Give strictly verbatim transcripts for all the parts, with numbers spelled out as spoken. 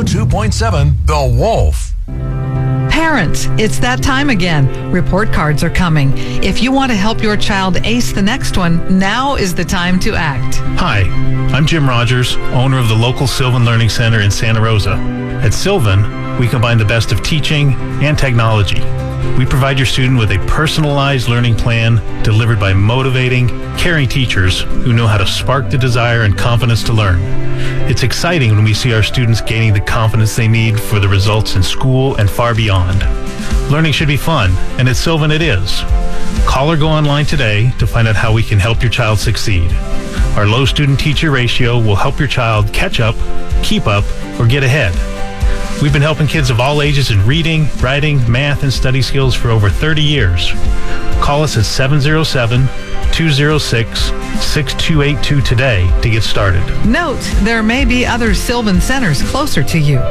two point seven The Wolf. Parents, it's that time again. Report cards are coming. If you want to help your child ace the next one, now is the time to act. Hi, I'm Jim Rogers, owner of the local Sylvan Learning Center in Santa Rosa. At Sylvan, we combine the best of teaching and technology. We provide your student with a personalized learning plan delivered by motivating, caring teachers who know how to spark the desire and confidence to learn. It's exciting when we see our students gaining the confidence they need for the results in school and far beyond. Learning should be fun, and at Sylvan it is. Call or go online today to find out how we can help your child succeed. Our low student-teacher ratio will help your child catch up, keep up, or get ahead. We've been helping kids of all ages in reading, writing, math, and study skills for over thirty years. Call us at seven oh seven, two oh six, six two eight two today to get started. Note, there may be other Sylvan centers closer to you.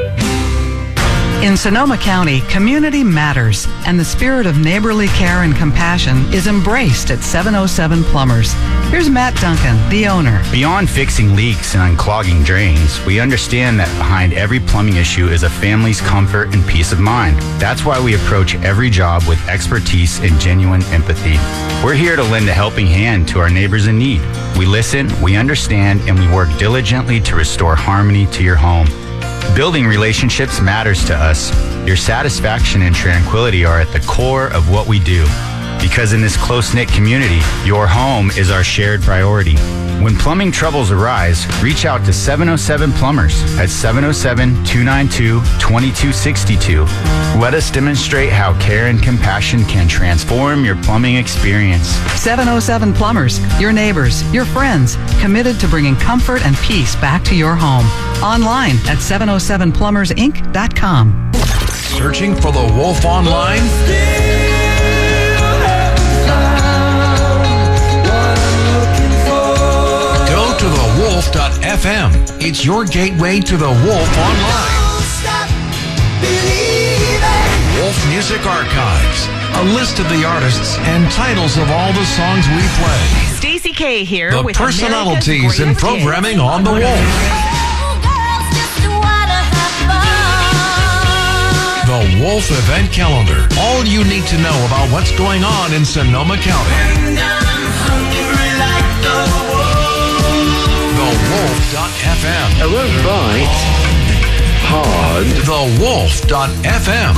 In Sonoma County, community matters, and the spirit of neighborly care and compassion is embraced at seven oh seven Plumbers. Here's Matt Duncan, the owner. Beyond fixing leaks and unclogging drains, we understand that behind every plumbing issue is a family's comfort and peace of mind. That's why we approach every job with expertise and genuine empathy. We're here to lend a helping hand to our neighbors in need. We listen, we understand, and we work diligently to restore harmony to your home. Building relationships matters to us. Your satisfaction and tranquility are at the core of what we do. Because in this close-knit community, your home is our shared priority. When plumbing troubles arise, reach out to seven oh seven Plumbers at seven oh seven, two nine two, two two six two. Let us demonstrate how care and compassion can transform your plumbing experience. seven oh seven Plumbers, your neighbors, your friends, committed to bringing comfort and peace back to your home. Online at seven oh seven plumbers inc dot com. Searching for the Wolf online? Go to the wolf dot f m. It's your gateway to the Wolf online. Wolf Music Archives. A list of the artists and titles of all the songs we play. Stacey K here The with personalities and programming on the Wolf. The Wolf Event Calendar. All you need to know about what's going on in Sonoma County. the wolf dot f m. I won't bite hard. the wolf dot f m.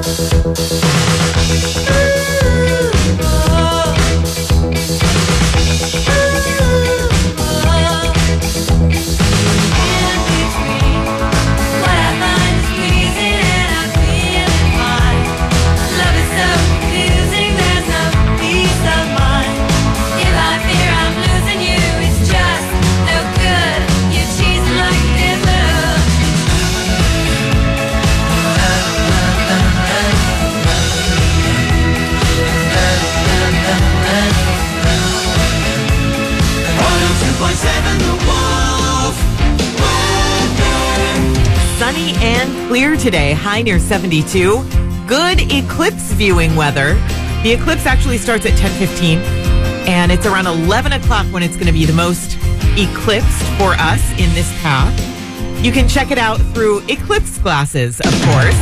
Sunny and clear today, high near seventy-two. Good eclipse viewing weather. The eclipse actually starts at ten fifteen, and it's around eleven o'clock when it's going to be the most eclipsed for us in this path. You can check it out through eclipse glasses, of course.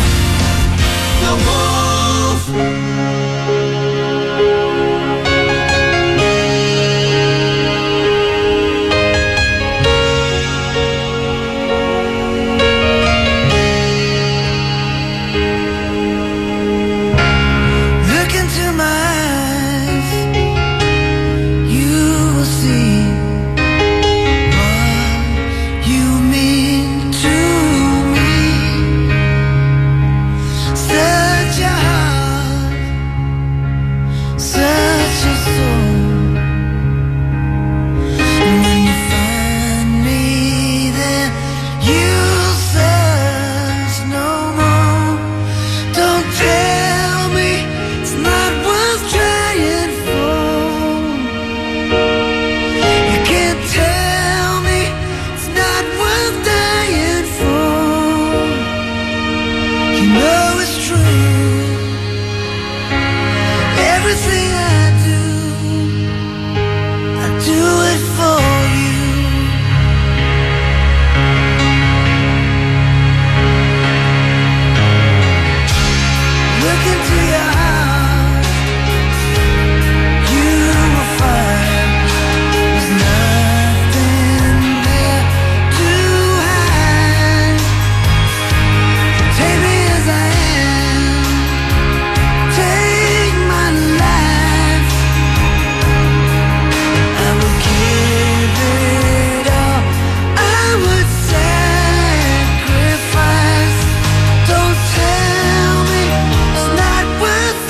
The Wolf. With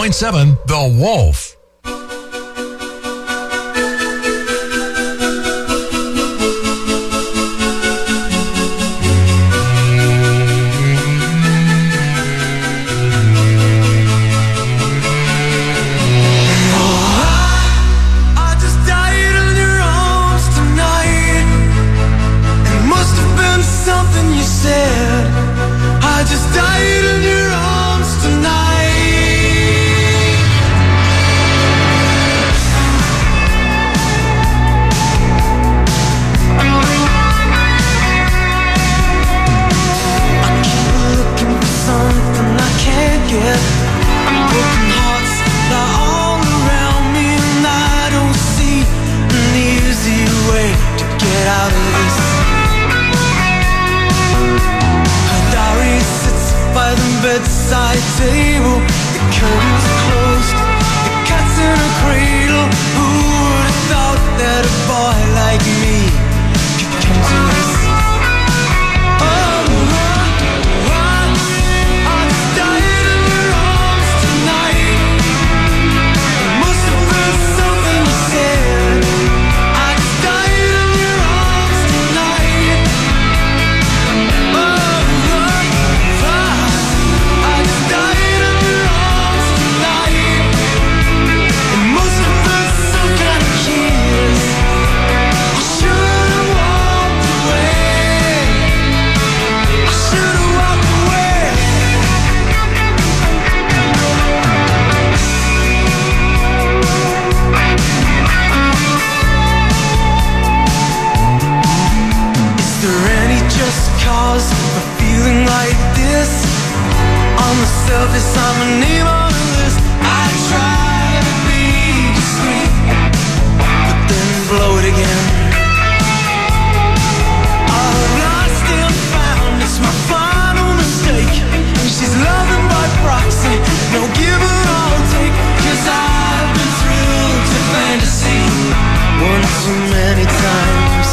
point seven The Wolf. Bedside table, the curtains are closed, the cat's in a cradle. Who would have thought that a boy like me could come to this? Oh, I, I just died in your arms tonight. It must have been something you said. I just died in your arms tonight. Oh, cause for feeling like this. On the surface, I'm a name on the list. I try to be discreet, but then blow it again. All lost and found, it's my final mistake. She's loving by proxy, no give or I'll take. Cause I've been thrilled to fantasy one too many times.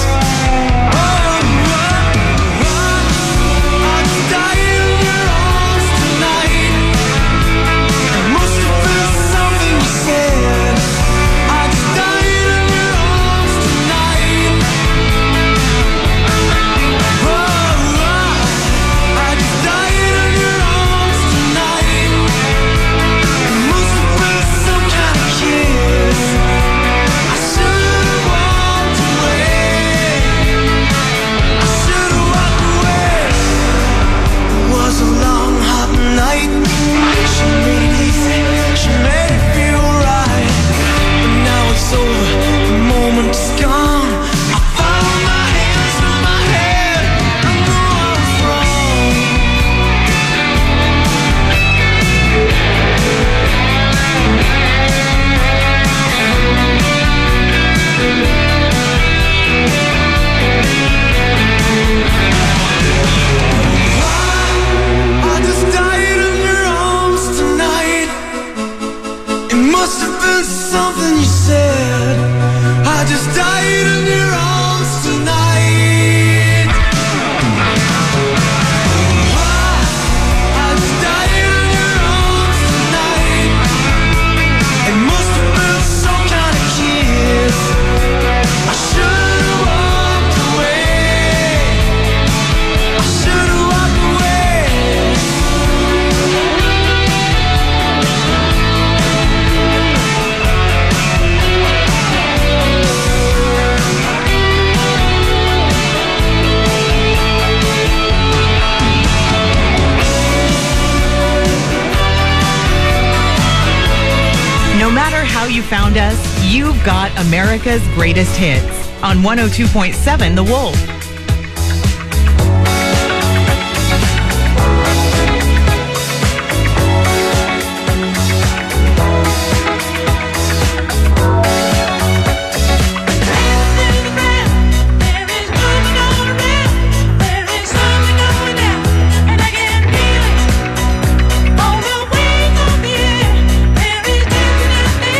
Found us, you've got America's greatest hits on one oh two point seven The Wolf.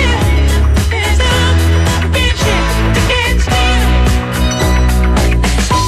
It's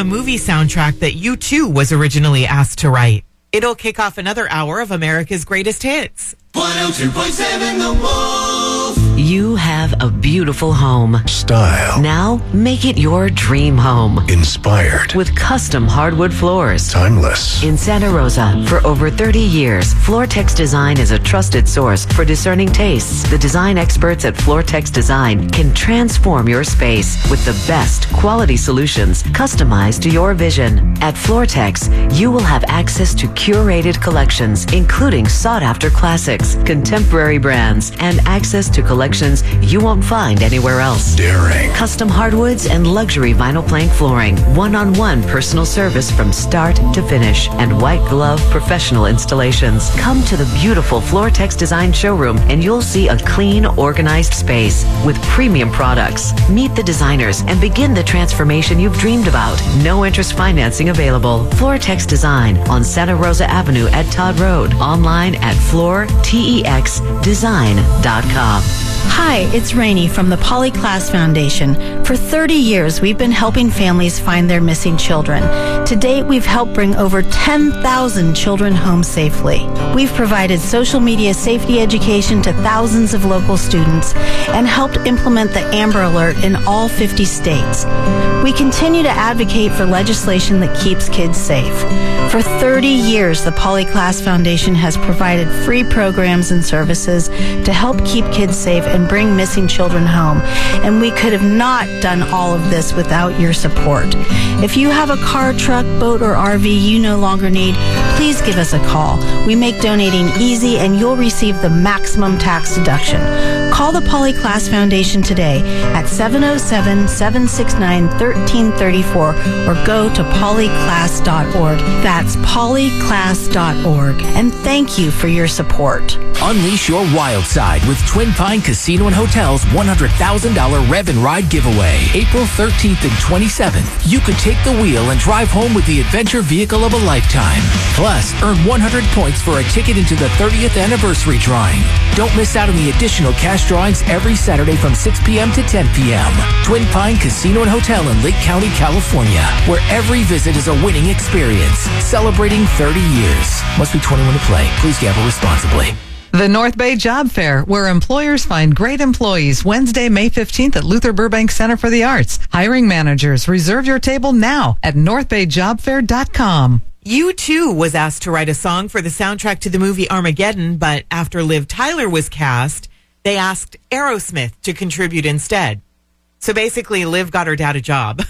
a movie soundtrack that U two was originally asked to write. It'll kick off another hour of America's greatest hits. one oh two point seven The Wolf. You have a beautiful home. Style. Now make it your dream home Inspired. with custom hardwood floors. Timeless. In Santa Rosa, for over thirty years, Floortex Design is a trusted source for discerning tastes. The design experts at Floortex Design can transform your space with the best quality solutions customized to your vision. At Floortex, you will have access to curated collections, including sought-after classics, contemporary brands, and access to collections you won't find anywhere else. Daring. Custom hardwoods and luxury vinyl plank flooring, one-on-one personal service from start to finish, and white glove professional installations. Come to the beautiful Floortex Design showroom and you'll see a clean, organized space with premium products. Meet the designers and begin the transformation you've dreamed about. No interest financing available. Floortex Design on Santa Rosa Avenue at Todd Road. Online at floor tex design dot com. Hi, it's Rainey from the Polyclass Foundation. For thirty years, we've been helping families find their missing children. To date, we've helped bring over ten thousand children home safely. We've provided social media safety education to thousands of local students and helped implement the Amber Alert in all fifty states. We continue to advocate for legislation that keeps kids safe. For thirty years, the Polyclass Foundation has provided free programs and services to help keep kids safe and bring missing children home. And we could have not done all of this without your support. If you have a car, truck, boat, or R V you no longer need, please give us a call. We make donating easy and you'll receive the maximum tax deduction. Call the Polyclass Foundation today at seven oh seven, seven six nine, one three three four or go to polyclass dot org. That's polyclass dot org. And thank you for your support. Unleash your wild side with Twin Pine Casino and Hotel's one hundred thousand dollars Rev and Ride giveaway. April thirteenth and twenty-seventh. You could take the wheel and drive home with the adventure vehicle of a lifetime. Plus, earn one hundred points for a ticket into the thirtieth anniversary drawing. Don't miss out on the additional cash drawings every Saturday from six p.m. to ten p.m. Twin Pine Casino and Hotel in Lake County, California, where every visit is a winning experience. Celebrating thirty years. Must be twenty-one to play. Please gamble responsibly. The North Bay Job Fair, where employers find great employees, Wednesday, May fifteenth at Luther Burbank Center for the Arts. Hiring managers, reserve your table now at north bay job fair dot com. U two was asked to write a song for the soundtrack to the movie Armageddon, but after Liv Tyler was cast, they asked Aerosmith to contribute instead. So basically, Liv got her dad a job.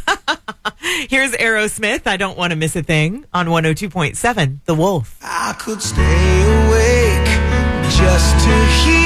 Here's Aerosmith, I Don't Want to Miss a Thing, on one oh two point seven The Wolf. I could stay awake just to hear